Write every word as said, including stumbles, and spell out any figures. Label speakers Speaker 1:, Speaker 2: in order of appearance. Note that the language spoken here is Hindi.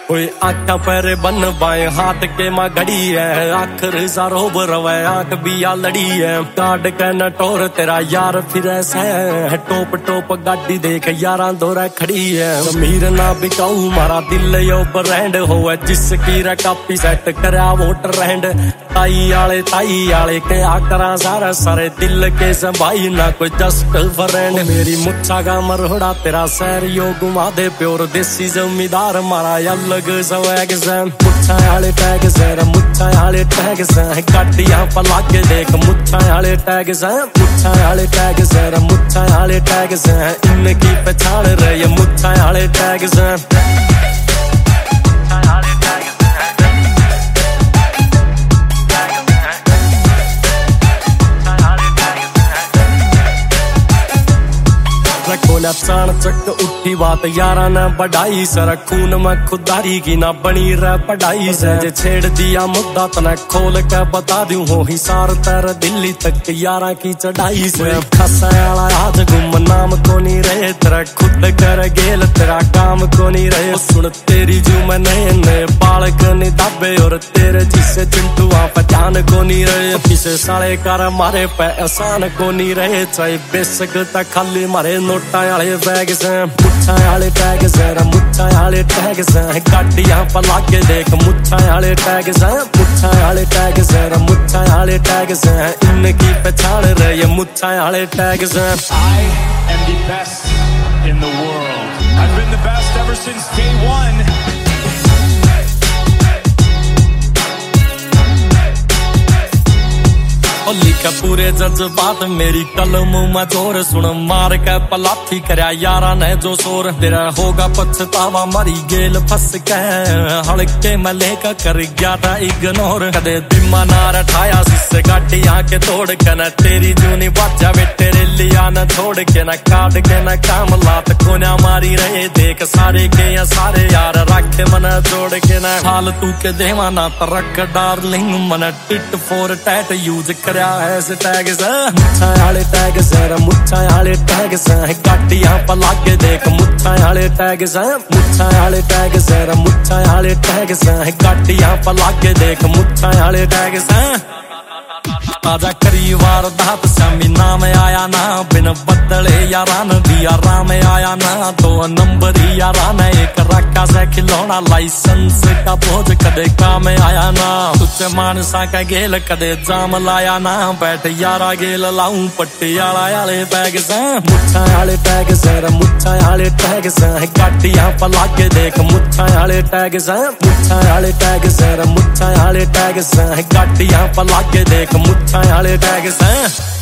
Speaker 1: कोई आखा पैर बन बाएं हाथ के माँ घड़ी है, आखिर सारो बरवे आंख भी या लड़ी है। काट के नटोर तेरा यार फिर ऐसा है, टोप टोप गाड़ी देख यारा दौरा खड़ी है। जमीर ना बिकाऊ मारा दिल यो ब्रांड हो, जिसकी रे कापी सेट करा वोटर हैंड। ताई आले ताई आले क्या करा सारा सारे दिल के संभाई ना कोई जस्ट फ्रेंड। मेरी मुच्छा का मरोड़ा तेरा सैर यो घुमा दे प्योर देसी जमींदार मारा अलग स्वैग से। मुच्छा आले टैग से मुच्छा आले टैग से गाड़ियां पला के देख मुच्छा आले टैग से। मुच्छा आले टैग से मुच्छा आले टैग से इनकी पहचान रहे मुच्छा आले टैग से। खोला चाण चक उठी बात यारा ने बढ़ाई सर खून में खुदारी की ना बनी रह पढ़ाई से। जे छेड़ दिया मुद्दा तना खोल के बता दूं हो हिसार तेरे दिल्ली तक यारा की चढ़ाई से। खसायाला आज गुम नाम को नहीं रहे तेरा खुद कर गेल तेरा काम को नहीं रहे। सुन तेरी जू मैंने बाल नहीं दाबे और तेरे जिससे चिंटुआ पहचान को नहीं रहे। किसे साले कर मारे पे आसान को नहीं रहे, चाहे बेशक तक खाली मारे नोटा आले बैग से। मुच्छा आले टैग से मुच्छा आले टैग से गाड़ियां पला के देख मुच्छा आले टैग से। मुच्छा आले टैग से मुच्छा आले टैग से इनकी पहचान रहे मुच्छा आले टैग से।
Speaker 2: I am the best in the world. I've been the best ever since day one.
Speaker 1: लिखा पूरे जज्बात मेरी कलम में जोर, सुन मार के पलाथी करया यारा ने जो शोर। तेरा होगा पछतावा मरी गेल फंस के हड़के में लेकर कर गया था इग्नोर। कदे दिमा ना रठाया जिससे गाड़ी आके तोड़ के न तेरी जूनी बाजा वे तेरे लिया न छोड़ के न काट के न काम लात कोना मारी रहे देख सारे के या सारे यार रखे मन जोड़ के न हाल तू के देवा ना तरक डार्लिंग मन टिट फोर टैट यूज कर ऐसे टैग से। मुच्छा आले टैग से मुच्छा आले टैग से गाड़ियां पला के देख मुच्छा आले टैग से। मुच्छा आले टैग से मुच्छा आले टैग से गाड़ियां पला के देख मुच्छा आले टैग से। ताजा करी वारदात समी नाम आया ना बिन बदले यारा न दिया राम आया ना। दो नंबर यारा न एक रखा से खिलौना लाइसेंस का बोझ कदे काम आया ना। तुझे मानसा का गेल कदे जाम लाया ना, बैठ यारा गेल लाऊं पटियाला आले बैग से। मुच्छा आले टैग से मुच्छा आले टैग से गाड़ियां पला के देख मुच्छा आले टैग से। मुच्छा आले टैग से मुच्छा आले टैग से गाड़ियां पला के देख मुच्छा आले टैग से।